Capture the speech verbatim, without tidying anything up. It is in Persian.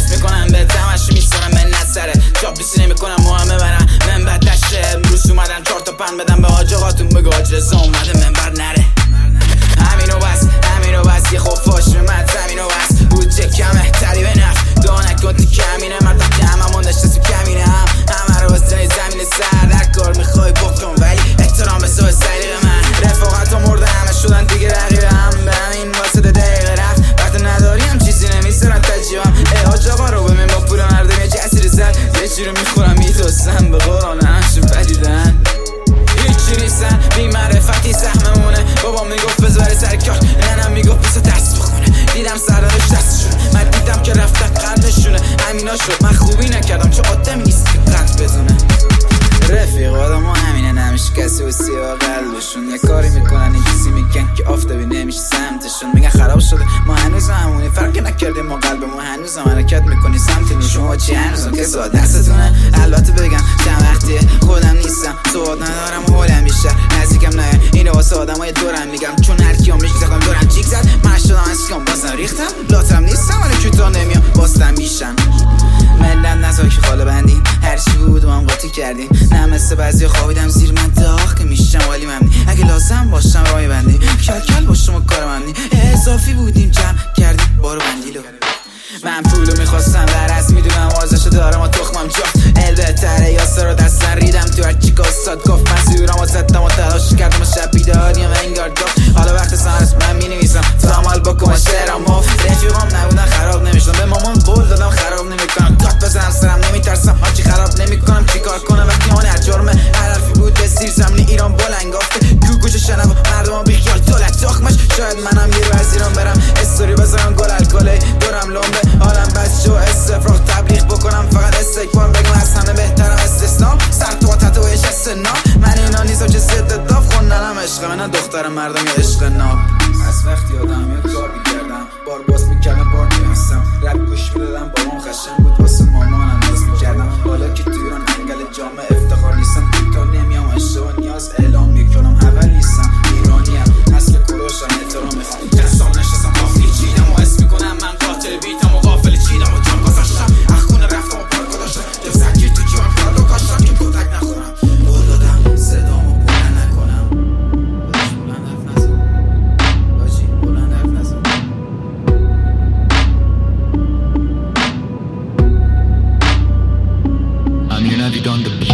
عشق میکنم به تماشی میسرم من نسره چاپلیسی نمیکنم مهمه برم من بد دشته امروز اومدم چهار تا پن بدم به حاج آقاتون بگو حاج رضا اومده منبر نره همینو بس همینو بس یه خوب فاش به من همینو بس بودجه کمه تری به نفت دانک کنتی کمینه من تا هممون داشته تو کمینه هم همه رو واسه زمین سر در کار میخوای بکن ولی احترام به سوی سریق من رفاقت ها مرده همه شدن دیگه رقیب هم به همین واسه دقیقه رفت وقت نداری هم چیزی نمیسرن تجیبم ای حاج آقا رو بمین با پول مردم یه جسری زد یه چی رو میخورم میتوستم به قرآن همشون پدیدن هیچی نیستن بی معرفتی سهممونه بابا میگفت بذاره سر کار ننم میگفت بیسا درس بخونه دیدم سردارش دستشونه من دیدم که رفتن قندشونه همینا شد من خوبی نکردم چه آدمی نیست که قد بزونه رفیق آدم ها همینه نمیشه کسی و سیاه قلبشون یه کاری میکنن این کسی میگن که آفتابی نمیشه سمتشون میگن خراب شده ما هنوز همونی فرقی نکردیم ما قلب ما هنوز هم حرکت میکنی سمت نشون چی هنوزم که سواد دستتونه البته بگم چند وقتیه خودم نیستم سواد ندارم و حالم بیشتر نزدیکم نه اینو واسه آدم های دورم میگم چون هر کیام میگذارم دورم جیک زد من شدم از کیام بازم ریختم لاتم نیستم ولی کوتاه نمیام باستم میشم ملت نزا که خاله بندین هرچی بود و هم قاطی کردین نه مثل بعضی خوابیدم زیر من داغ که میشم والی ممنی اگه لازم باشم رای بندی کل کل باشم و کار ممنی اضافی بودیم جمع کردیم بارو بندیلو من پولو میخواستم در از میدونم آزشو دارم و تخمم جا البته یاسر رو دستن ریدم تو هرچی که استاد گفت من زیورم و زدم و تلاش کردم و شب بیداریم انگار دفت حالا وقت سهرست من مینویسم تو عمل بکن و شعرم مفت رفیقام نبودن خراب نمیشدم به مامان قول دادم خراب نمیکنم داد بزنم سرم نمیترسم هرچی خراب نمیکنم چیکار کنم وقتی آن هر جرمه هر حرفی بود به سیر زمینی ایران بلنگ افته گوگوش شنو مردم بیخیال دولت تخمش شاید منم یه رو از ایران برم استوری بذارم گل الکلی دورم لمبه حالم بس شو استفراغ تبلیغ بکنم فقط استکبار بگم از همه بهترم استثنام سر تو تتویش استثنا من اینا نیستم چه ضد داف خوندنم عشق من دختر مردم یا عشق ناب از وقتی آدم یاد کار میکردم بار باز میکردم بار میرستم رب گوش میدادم بابام خشن بود واسه مامانم ناز میکردم حالا که تو ایران انگل جامعه افتخار نیستم تا نمیام عشق و نیاز اعلام میکنم اول نیستم ایرانیم نسل کروشم احترام میخوام دستام نشستم قافلی چیدم و اسم میکنم من قاتل بیتم و قافل چیدم و جام گذاشتم اخونه رفتم و پارکو داشتم جزکی تو جوان کردو کاشتم که کتک نخورم قول دادم صدامو بلند نکنم بلند حرف نزن باجی بلند حرف نزن I'm Unadi on the